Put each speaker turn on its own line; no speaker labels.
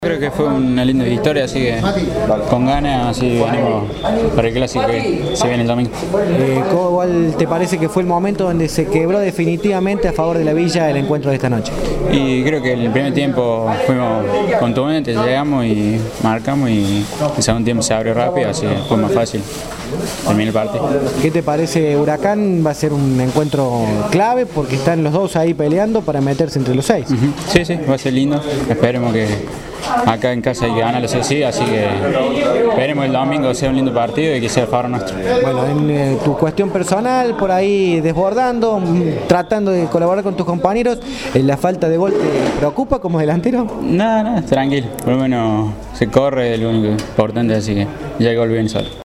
Creo que fue una linda victoria, así que con ganas, así venimos para el clásico que se viene el domingo.
¿Cuál te parece que fue el momento donde se quebró definitivamente a favor de la Villa el encuentro de esta noche?
Y creo que en el primer tiempo fuimos contundentes, llegamos y marcamos, y el segundo tiempo se abrió rápido, así que fue más fácil terminar el partido.
¿Qué te parece Huracán? Va a ser un encuentro clave porque están los dos ahí peleando para meterse entre los 6.
Sí, va a ser lindo. Esperemos que acá en casa hay que ganarlo así que esperemos el domingo sea un lindo partido y que sea el favor nuestro.
Bueno, en tu cuestión personal, por ahí desbordando, tratando de colaborar con tus compañeros, ¿la falta de gol te preocupa como delantero?
Nada, tranquilo. Por lo menos se corre, es lo único importante, así que ya el gol viene solo.